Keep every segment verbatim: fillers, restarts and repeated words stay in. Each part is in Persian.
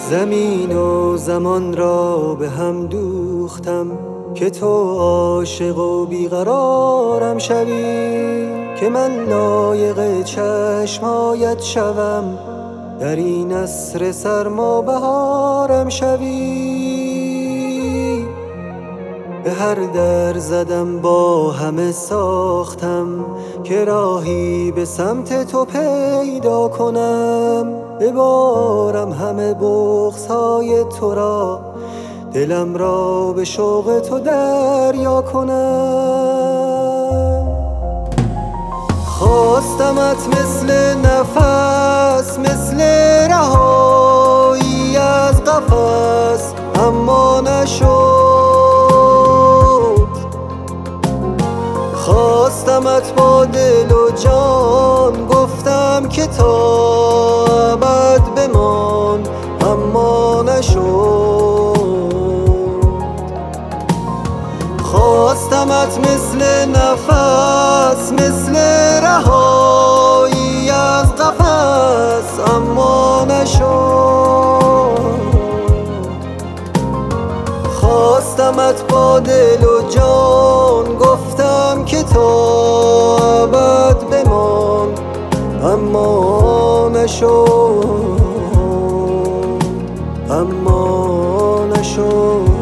زمین و زمان را به هم دوختم که تو عاشق و بیقرارم شوی، که من لایق چشمهایت شوم در این عصر سرما بهارم شوی. به هر در زدم با همه ساختم که راهی به سمت تو پیدا کنم، ببارم همه بغض‌های تو را، دلم را به شوق تو دریا کنم. خواستمت مثل نفس، مثل رهایی از قفس، اما نشد. خواستمت با دل و جان، گفتم که تا ابد بمان، اما نشد. خواستمت مثل نفس، مثل رهایی از قفس، اما نشد. خواستمت با دل و جان، گفتم که تا ابد بمان، اما نشد، اما نشد.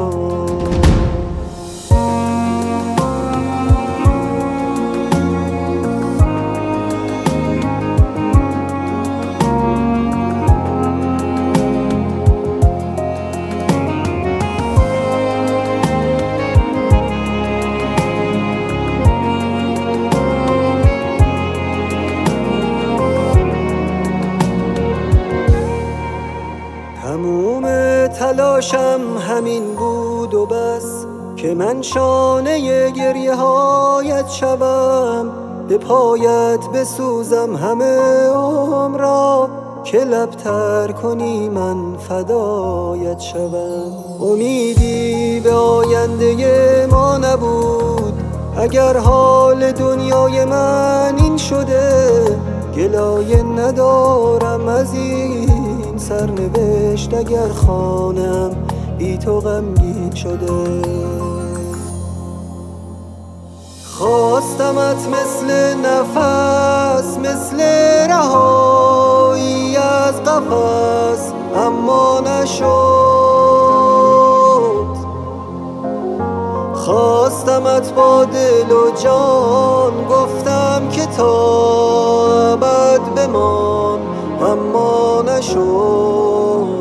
تموم تلاشم همین بود و بس، که من شانه گریه هایت شوم، به پایت بسوزم همه عمر را، که لب تر کنی من فدایت شوم. امیدی به آینده ما نبود، اگر حال دنیای من این شده، گلایه ندارم از این سرنوشت، اگر خانم بی تو غمگین شده. خواستمت مثل نفس، مثل رهایی از قفس، اما نشد. خواستمت با دل و جان، گفتم که تا ابد بمان، اما نشد.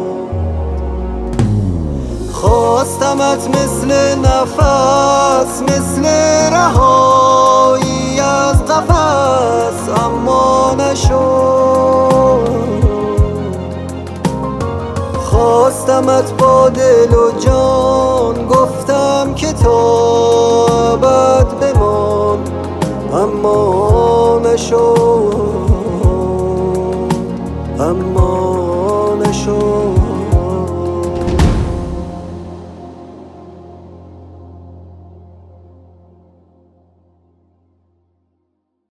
خواستمت مثل نفس، مثل رهایی از قفس، اما نشد. خواستمت با دل و جان، گفتم که تا ابد بمان، اما نشد.